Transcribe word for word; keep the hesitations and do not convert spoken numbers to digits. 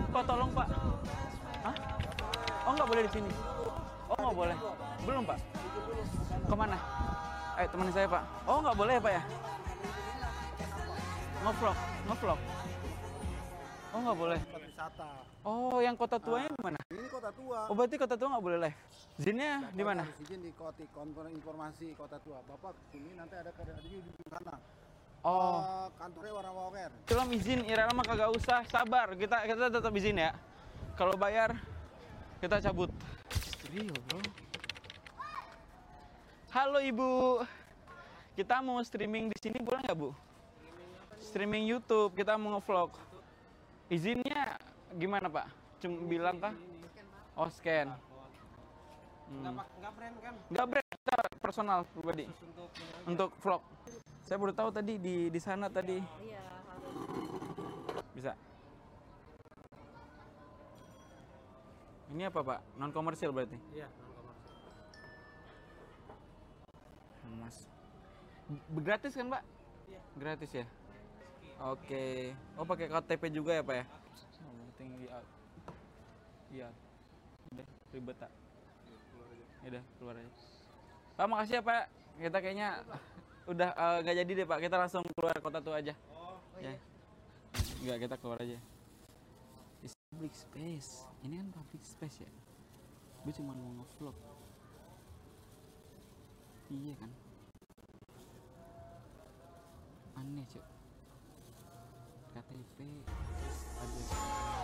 Pak, tolong Pak. Hah? Oh nggak boleh di sini. Oh nggak boleh. Belum Pak. Kemana? Eh teman saya Pak. Oh nggak boleh ya Pak ya? Ngevlog, ngevlog. Oh nggak boleh. Tempat wisata. Oh yang kota tuanya di mana? Ini kota tua. Oh berarti kota tua nggak boleh live. Zinnya di mana? Harus izin di koti kontor informasi kota tua. Bapak sini nanti ada ada di sana. Oh. Uh, kantornya warna Woker. Belum izin, Ira mah kagak usah, sabar. Kita kita tetap izin ya. Kalau bayar kita cabut. Serius, bro. Halo Ibu. Kita mau streaming di sini boleh nggak, Bu? Streaming YouTube, kita mau ngevlog. Izinnya gimana, Pak? Cuma bilang kah? Oh, scan. Hmm. Nggak brand kan? Nggak brand, kita personal pribadi. Untuk Untuk vlog. Saya baru tahu tadi di di sana tadi. Iya, harus. Bisa. Ini apa Pak? Non komersil berarti? Iya, non komersil. Mas. B- Gratis kan Pak? Iya. Gratis ya? Oke. Oh pakai K T P juga ya Pak ya? Oh, penting di Iya. Udah ribet tak? Ya udah keluar aja. Pak makasih ya Pak. Kita kayaknya udah nggak uh, jadi deh Pak. Kita langsung keluar kota tua aja. Oh, Ya. Enggak, kita keluar aja. It's public space. Ini kan public space ya. Gue cuma mau nge-vlog. Iya kan? Aneh, Cuk. K T P ada